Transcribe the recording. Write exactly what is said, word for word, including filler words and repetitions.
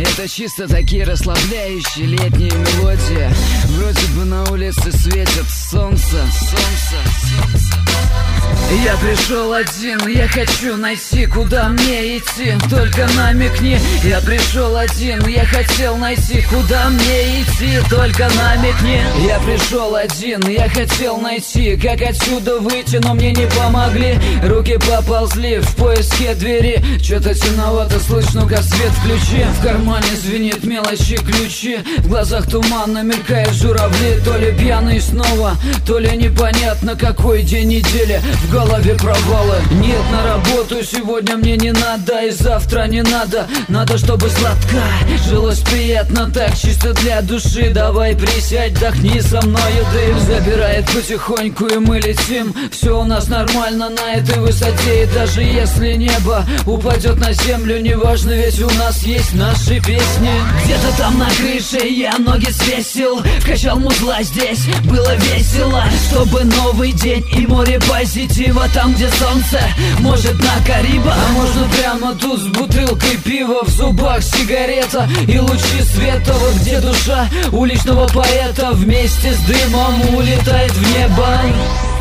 Это чисто такие расслабляющие летние мелодии. Вроде бы на улице светит солнце, солнце, солнце. Я пришел один, я хочу найти, куда мне идти. Только намекни. Я пришел один, я хотел найти, куда мне идти. Только намекни. Я пришел один, я хотел найти, как отсюда выйти, но мне не помогли. Руки поползли в поиске двери. Что-то темновато слышно, как свет включи. В кармане звенит мелочи ключи. В глазах туманно мелькают журавли. То ли пьяный снова, то ли непонятно какой день недели. В голове провалы. Нет, на работу сегодня мне не надо, и завтра не надо. Надо, чтобы сладко жилось приятно, так чисто для души. Давай присядь, вдохни со мною дым. Забирает потихоньку, и мы летим. Все у нас нормально на этой высоте. И даже если небо упадет на землю, неважно, ведь у нас есть наши песни. Где-то там на крыше я ноги свесил, качал музла здесь, было весело. Чтобы новый день и море позитива. Там, где солнце, может на Кариба, а можно прямо тут с бутылкой пива. В зубах сигарета и лучи света. Вот где душа уличного поэта вместе с дымом улетает в небо.